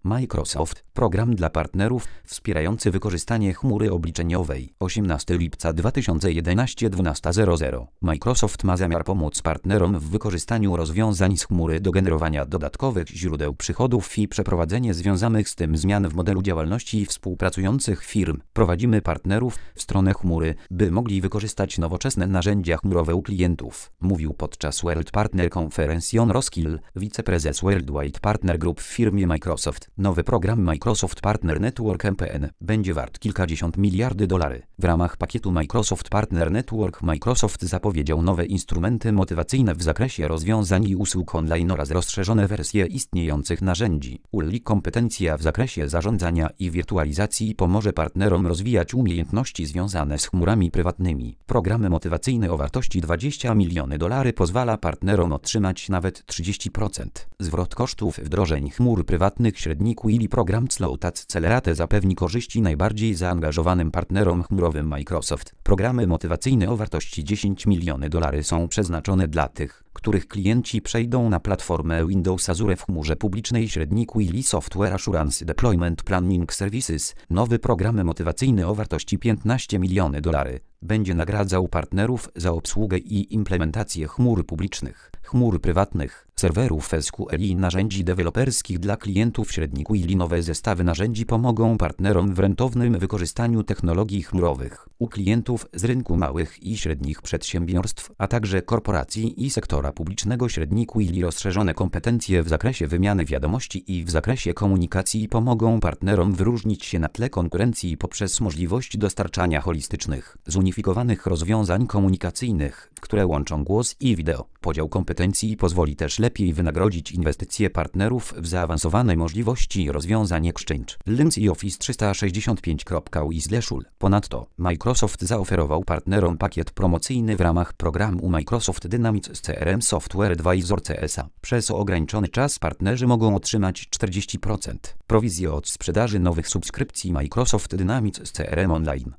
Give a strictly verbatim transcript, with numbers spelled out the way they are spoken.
Microsoft, program dla partnerów wspierający wykorzystanie chmury obliczeniowej. osiemnastego lipca dwa tysiące jedenastego, dwunasta zero zero. Microsoft ma zamiar pomóc partnerom w wykorzystaniu rozwiązań z chmury do generowania dodatkowych źródeł przychodów i przeprowadzenie związanych z tym zmian w modelu działalności współpracujących firm. Prowadzimy partnerów w stronę chmury, by mogli wykorzystać nowoczesne narzędzia chmurowe u klientów, mówił podczas World Partner Conference Jon Roskill, wiceprezes Worldwide Partner Group w firmie Microsoft. Nowy program Microsoft Partner Network M P N będzie wart kilkadziesiąt miliardy dolarów. W ramach pakietu Microsoft Partner Network Microsoft zapowiedział nowe instrumenty motywacyjne w zakresie rozwiązań i usług online oraz rozszerzone wersje istniejących narzędzi. U L I kompetencja w zakresie zarządzania i wirtualizacji pomoże partnerom rozwijać umiejętności związane z chmurami prywatnymi. Program motywacyjny o wartości dwadzieścia milionów dolarów pozwala partnerom otrzymać nawet trzydzieści procent zwrot kosztów wdrożeń chmur prywatnych. Średniku ili program Cloud Accelerate zapewni korzyści najbardziej zaangażowanym partnerom chmurowym Microsoft. Programy motywacyjne o wartości dziesięć milionów dolarów są przeznaczone dla tych, których klienci przejdą na platformę Windows Azure w chmurze publicznej. Średniku ili Software Assurance Deployment Planning Services. Nowy program motywacyjny o wartości piętnaście milionów dolarów będzie nagradzał partnerów za obsługę i implementację chmur publicznych, chmur prywatnych, serwerów S Q L i narzędzi deweloperskich dla klientów. Średniku ili nowe zestawy narzędzi pomogą partnerom w rentownym wykorzystaniu technologii chmurowych u klientów z rynku małych i średnich przedsiębiorstw, a także korporacji i sektora publicznego. Średniku ili rozszerzone kompetencje w zakresie wymiany wiadomości i w zakresie komunikacji pomogą partnerom wyróżnić się na tle konkurencji poprzez możliwość dostarczania holistycznych, zunifikowanych rozwiązań komunikacyjnych, które łączą głos i wideo. Podział kompetencji pozwoli też lepiej wynagrodzić inwestycje partnerów w zaawansowane możliwości rozwiązań Exchange, Linux i Office trzysta sześćdziesiąt pięć kropka u i slash u l. Ponadto Microsoft zaoferował partnerom pakiet promocyjny w ramach programu Microsoft Dynamics C R M Software Advisor C S A. Przez ograniczony czas partnerzy mogą otrzymać czterdzieści procent prowizji od sprzedaży nowych subskrypcji Microsoft Dynamics C R M Online.